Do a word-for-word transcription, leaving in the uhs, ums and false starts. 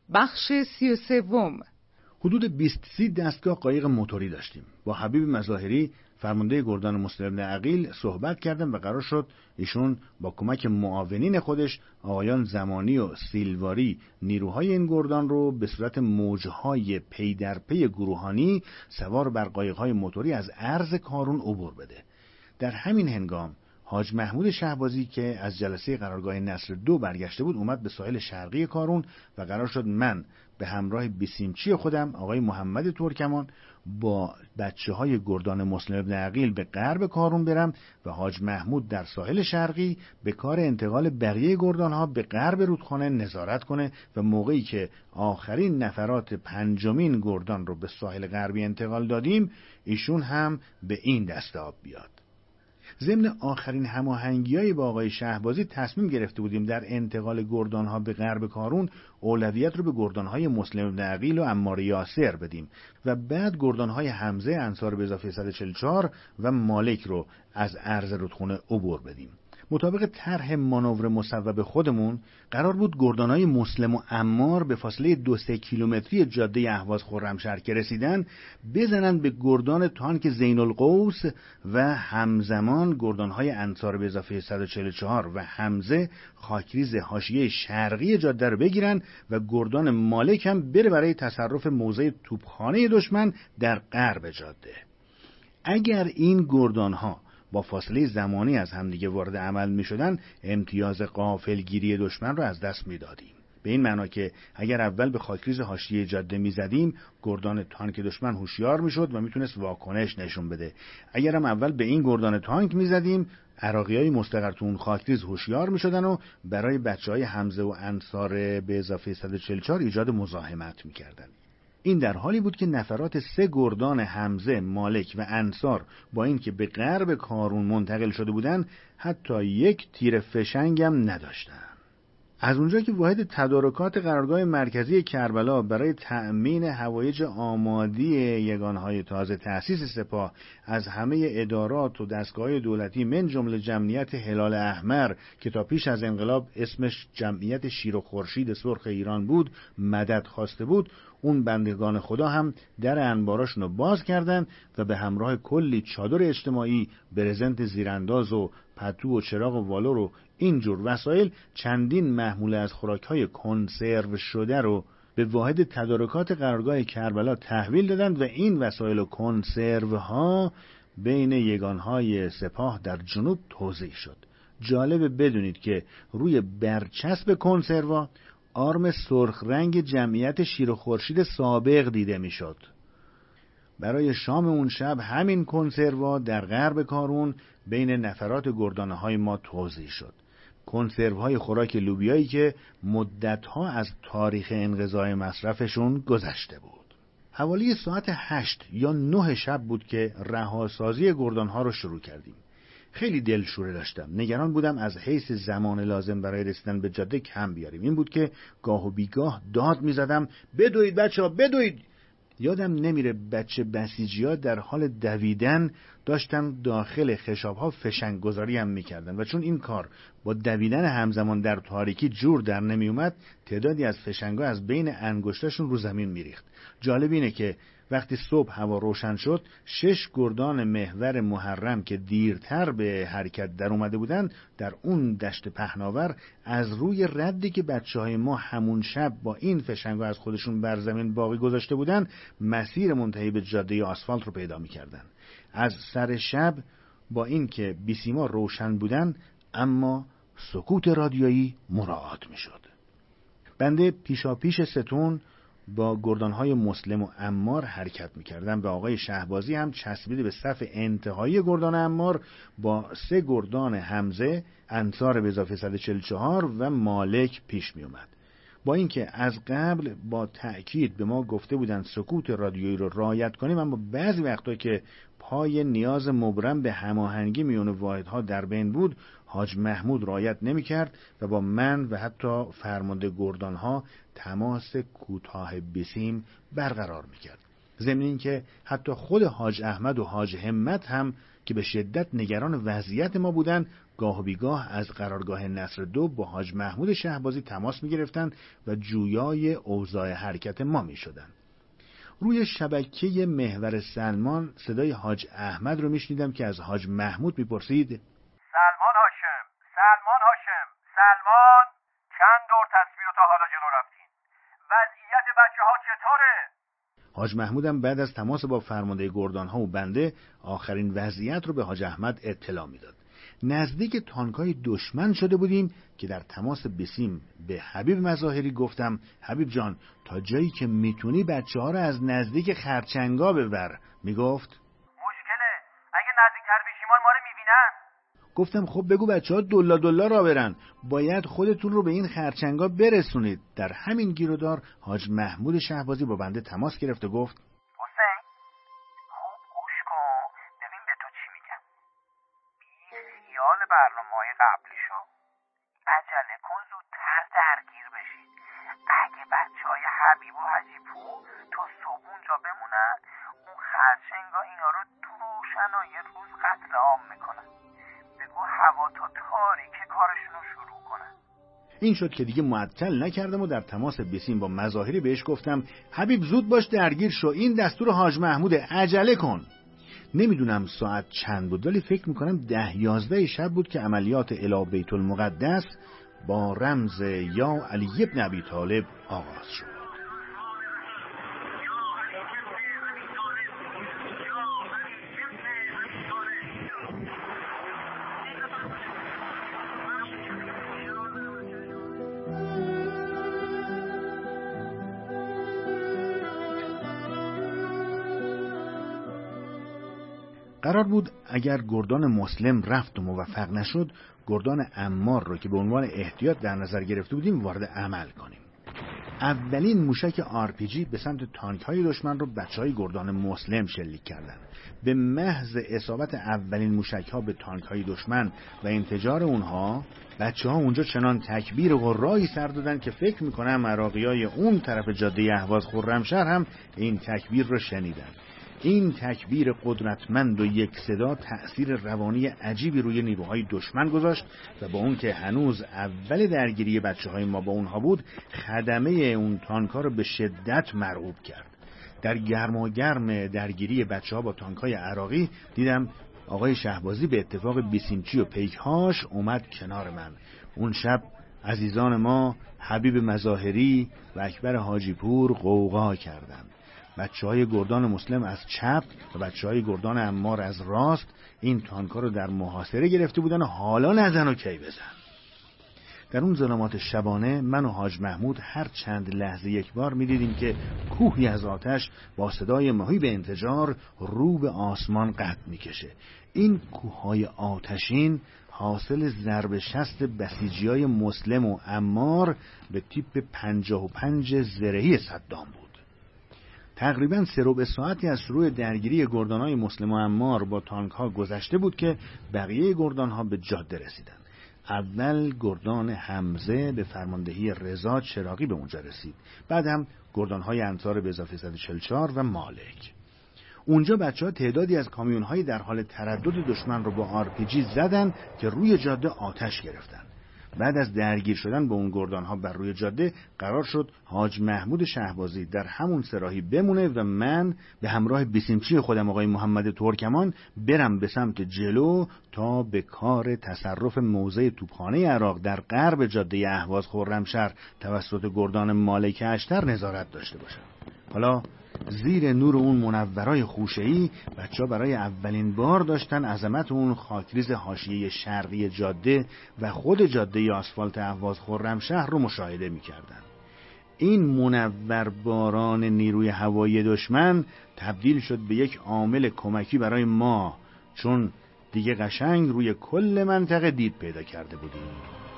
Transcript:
بخش سی و سوم. حدود بیست سی دستگاه قایق موتوری داشتیم. با حبیب مظاهری فرمانده گردان مسلم بن عقیل صحبت کردم و قرار شد ایشون با کمک معاونین خودش آقایان زمانی و سیلواری نیروهای این گردان رو به صورت موجهای پی در پی گروهانی سوار بر قایق‌های موتوری از ارض کارون عبور بده. در همین هنگام حاج محمود شهبازی که از جلسه قرارگاه نصر دو برگشته بود اومد به ساحل شرقی کارون و قرار شد من به همراه بیسیمچی خودم آقای محمد ترکمان با بچه های گردان مسلم بن عقیل به غرب کارون برم و حاج محمود در ساحل شرقی به کار انتقال بقیه گردان ها به غرب رودخانه نظارت کنه و موقعی که آخرین نفرات پنجمین گردان رو به ساحل غربی انتقال دادیم ایشون هم به این دسته آب بیاد. ضمن آخرین هماهنگی‌های با آقای شهبازی تصمیم گرفته بودیم در انتقال گردان‌ها به غرب کارون اولویت رو به گردان‌های مسلم بن عقیل و عمار یاسر بدیم و بعد گردان‌های حمزه انصار به اضافه صد و چهل و چهار و مالک رو از عرض رودخانه عبور بدیم. مطابق طرح مانور مصوب خودمون قرار بود گردان‌های مسلم و عمار به فاصله دو سه کیلومتری جاده اهواز خرمشهر که رسیدن بزنن به گردان تانک زین القوس و همزمان گردان‌های انصار به اضافه صد و چهل و چهار و حمزه خاکریز حاشیه شرقی جاده رو بگیرن و گردان مالک هم بره برای تصرف موضع توپخانه دشمن در غرب جاده. اگر این گردان‌ها با فاصله زمانی از همدیگه وارد عمل می شدن امتیاز غافلگیری دشمن رو از دست می دادیم. به این معنا که اگر اول به خاکریز حاشیه جاده می زدیم گردان تانک دشمن هوشیار می شد و می تونست واکنش نشون بده. اگر هم اول به این گردان تانک می زدیم عراقیای مستقر تو اون خاکریز هوشیار می شدن و برای بچه های حمزه و انصار به اضافه صد و چهل و چهار ایجاد مزاحمت می کردن. این در حالی بود که نفرات سه گردان حمزه، مالک و انصار با اینکه به غرب کارون منتقل شده بودند حتی یک تیر فشنگ هم نداشتند. از اونجا که واحد تدارکات قرارگاه مرکزی کربلا برای تأمین هوایج آمادی یگانهای تازه تأسیس سپاه از همه ادارات و دستگاه دولتی من جمله جمعیت هلال احمر که تا پیش از انقلاب اسمش جمعیت شیر و خورشید سرخ ایران بود مدد خواسته بود، اون بندگان خدا هم در انباراشون رو باز کردن و به همراه کلی چادر اجتماعی، برزنت زیرانداز و پتو و چراغ و والور و اینجور وسایل چندین محموله از خوراک‌های کنسرو شده رو به واحد تدارکات قرارگاه کربلا تحویل دادند و این وسایل و کنسروها بین یگانهای سپاه در جنوب توزیع شد. جالبه بدونید که روی برچسب کنسروا آرم سرخ رنگ جمعیت شیر و خورشید سابق دیده میشد. برای شام اون شب همین کنسروا در غرب کارون بین نفرات گردانه‌های ما توزیع شد. کنسروهای خوراک لوبیایی که مدتها از تاریخ انقضای مصرفشون گذشته بود. حوالی ساعت هشت یا نه شب بود که رهاسازی گردانها رو شروع کردیم. خیلی دلشوره داشتم. نگران بودم از حیث زمان لازم برای رسیدن به جاده کم بیاریم. این بود که گاه و بیگاه داد میزدم بدوید بچه‌ها بدوید. یادم نمیره بچه بسیجی‌ها در حال دویدن داشتن داخل خشاب‌ها فشنگ گذاری هم میکردن و چون این کار با دویدن همزمان در تاریکی جور در نمی اومد تعدادی از فشنگ‌ها از بین انگشتاشون رو زمین میریخت. جالب اینه که وقتی صبح هوا روشن شد شش گردان محور محرم که دیرتر به حرکت در اومده بودن در اون دشت پهناور از روی ردی که بچه‌های ما همون شب با این فشنگ‌ها از خودشون بر زمین باقی گذاشته بودن مسیر منتهی به جاده آسفالت رو پیدا می‌کردن. از سر شب با این که بیسیما روشن بودن اما سکوت رادیویی مراعات می‌شد. بنده پیشا پیش ستون با گردانهای مسلم و عمار حرکت می‌کردم و آقای شهبازی هم چسبیده به صف انتهایی گردان عمار با سه گردان حمزه، انصار به اضافه صد و چهل و چهار و مالک پیش می اومد. با اینکه از قبل با تأکید به ما گفته بودن سکوت رادیویی رو رعایت کنیم، اما بعضی وقتا که پای نیاز مبرم به هماهنگی میون واحدها در بین بود حاج محمود رعایت نمی‌کرد و با من و حتی فرمانده گردانها تماس کوتاه بیسیم برقرار می‌کرد. ضمن اینکه حتی خود حاج احمد و حاج همت هم که به شدت نگران وضعیت ما بودن گاه و بیگاه از قرارگاه نصر دو با حاج محمود شهبازی تماس می گرفتن و جویای اوضاع حرکت ما می شدن. روی شبکه محور سلمان صدای حاج احمد رو می شنیدم که از حاج محمود می پرسید: سلمان هاشم، سلمان هاشم، سلمان، چند دور تصویر تا حالا جلو رفتین؟ وضعیت بچه ها چطوره؟ حاج محمودم بعد از تماس با فرمانده گردانها و بنده آخرین وضعیت رو به حاج احمد اطلاع میداد. نزدیک تانکای دشمن شده بودیم که در تماس بسیم به حبیب مظاهری گفتم: حبیب جان، تا جایی که میتونی بچه ها رو از نزدیک خرچنگا ببر. میگفت مشکله، اگه نزدیکتر بشیم ما رو میبینن. گفتم خب بگو بچه ها دلا دلا را برن، باید خودتون رو به این خرچنگا برسونید. در همین گیرودار حاج محمود شهبازی با بنده تماس گرفت و گفت: حسین، خوب گوش کن، ببین به تو چی میگم. بی خیال برنامه‌های قبلیشو، عجله کن زودتر درگیر بشید. اگه بچه های حبیب و حجیپور تا صبح اونجا بمونن، اون خرچنگا اینا رو تو روشنایی روز قتل عام میکنن. بگو هوا تا تاریکه کارشونو شروع کنن. این شد که دیگه معطل نکردم و در تماس بسیم با مظاهری بهش گفتم: حبیب زود باش درگیر شو، این دستور حاج محموده، عجله کن. نمیدونم ساعت چند بود، ولی فکر میکنم ده یازده شب بود که عملیات الی بیت المقدس با رمز یا علی بن ابی طالب آغاز شد. قرار بود اگر گردان مسلم رفت و موفق نشد، گردان عمار رو که به عنوان احتیاط در نظر گرفته بودیم وارد عمل کنیم. اولین موشک آر پی جی به سمت تانک های دشمن رو بچه های گردان مسلم شلیک کردن. به محض اصابت اولین موشک ها به تانک های دشمن و انفجار اونها، بچه ها اونجا چنان تکبیر و غرایی سر دادن که فکر میکنم عراقی های اون طرف جاده اهواز خرمشهر هم این تکبیر رو شنیدن. این تکبیر قدرتمند و یک صدا تأثیر روانی عجیبی روی نیروهای دشمن گذاشت و با اون که هنوز اول درگیری بچه های ما با اونها بود، خدمه اون تانک‌ها رو به شدت مرعوب کرد. در گرم و گرم درگیری بچه ها با تانک‌های عراقی دیدم آقای شهبازی به اتفاق بیسیمچی و پیکهاش اومد کنار من. اون شب عزیزان ما حبیب مظاهری و اکبر حاجیپور غوغا کردند. بچه های گردان مسلم از چپ و بچه های گردان عمار از راست این تانکا رو در محاصره گرفته بودن و حالا نزن و کی بزن. در اون ظلمات شبانه من و حاج محمود هر چند لحظه یک بار می دیدیم که کوهی از آتش با صدای مهیب انفجار رو به آسمان قد می کشه. این کوههای آتشین حاصل ضرب شست بسیجی های مسلم و عمار به تیپ پنجاه و پنج زرهی صدام بود. تقریباً سه ربع ساعتی از شروع درگیری گردانهای مسلم و عمار با تانک ها گذشته بود که بقیه گردان ها به جاده رسیدن. اول گردان حمزه به فرماندهی رضا چراغی به اونجا رسید. بعد هم گردان های انصار به اضافه صد و چهل و چهار و مالک. اونجا بچه ها تعدادی از کامیون های در حال تردد دشمن رو با آر پی جی زدن که روی جاده آتش گرفتن. بعد از درگیر شدن با اون گردانها بر روی جاده قرار شد حاج محمود شهبازی در همون سراحی بمونه و من به همراه بیسیمچی خودم آقای محمد ترکمان برم به سمت جلو تا به کار تصرف موضع توپخانه عراق در غرب جاده اهواز خرمشهر توسط گردان مالک اشتر نظارت داشته باشم. حالا زیر نور اون منورای خوشه‌ای بچه‌ها برای اولین بار داشتن عظمت اون خاکریز حاشیه شرقی جاده و خود جاده آسفالت اهواز خرمشهر رو مشاهده می‌کردن. این منور باران نیروی هوایی دشمن تبدیل شد به یک عامل کمکی برای ما، چون دیگه قشنگ روی کل منطقه دید پیدا کرده بودیم.